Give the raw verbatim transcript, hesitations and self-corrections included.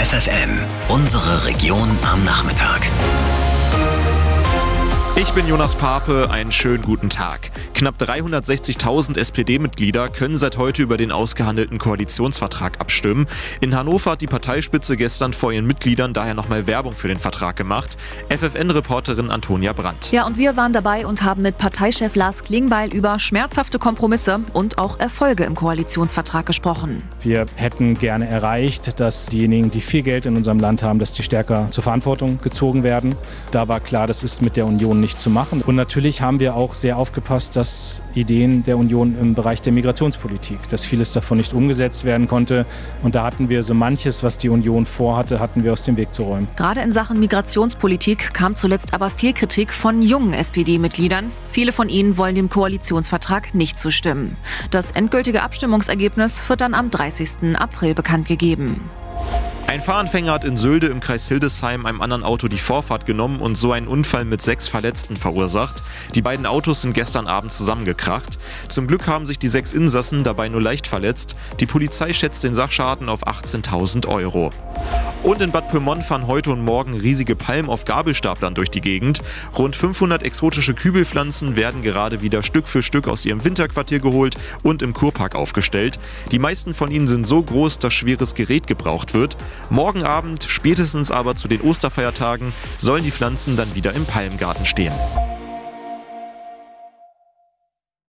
F F M, unsere Region am Nachmittag. Ich bin Jonas Pape, einen schönen guten Tag. Knapp dreihundertsechzigtausend S P D-Mitglieder können seit heute über den ausgehandelten Koalitionsvertrag abstimmen. In Hannover hat die Parteispitze gestern vor ihren Mitgliedern daher nochmal Werbung für den Vertrag gemacht. F F N-Reporterin Antonia Brandt. Ja, und wir waren dabei und haben mit Parteichef Lars Klingbeil über schmerzhafte Kompromisse und auch Erfolge im Koalitionsvertrag gesprochen. Wir hätten gerne erreicht, dass diejenigen, die viel Geld in unserem Land haben, dass die stärker zur Verantwortung gezogen werden. Da war klar, das ist mit der Union nicht zu machen. Und natürlich haben wir auch sehr aufgepasst, dass Ideen der Union im Bereich der Migrationspolitik, dass vieles davon nicht umgesetzt werden konnte. Und da hatten wir so manches, was die Union vorhatte, hatten wir aus dem Weg zu räumen. Gerade in Sachen Migrationspolitik kam zuletzt aber viel Kritik von jungen S P D-Mitgliedern. Viele von ihnen wollen dem Koalitionsvertrag nicht zustimmen. Das endgültige Abstimmungsergebnis wird dann am dreißigsten April bekannt gegeben. Ein Fahranfänger hat in Sölde im Kreis Hildesheim einem anderen Auto die Vorfahrt genommen und so einen Unfall mit sechs Verletzten verursacht. Die beiden Autos sind gestern Abend zusammengekracht. Zum Glück haben sich die sechs Insassen dabei nur leicht verletzt. Die Polizei schätzt den Sachschaden auf achtzehntausend Euro. Und in Bad Pyrmont fahren heute und morgen riesige Palmen auf Gabelstaplern durch die Gegend. Rund fünfhundert exotische Kübelpflanzen werden gerade wieder Stück für Stück aus ihrem Winterquartier geholt und im Kurpark aufgestellt. Die meisten von ihnen sind so groß, dass schweres Gerät gebraucht wird. Morgen Abend, spätestens aber zu den Osterfeiertagen, sollen die Pflanzen dann wieder im Palmgarten stehen.